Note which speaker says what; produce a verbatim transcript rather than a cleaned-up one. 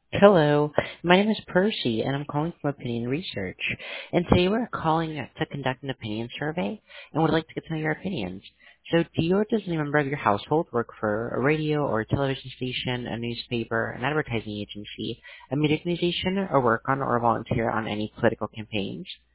Speaker 1: Hello, my name is Percy, and I'm calling from Opinion Research. And today we're calling to conduct an opinion survey, and would like to get to know your opinions. So, do you or does any member of your household work for a radio or a television station, a newspaper, an advertising agency, a media organization, or work on or volunteer on any political campaigns?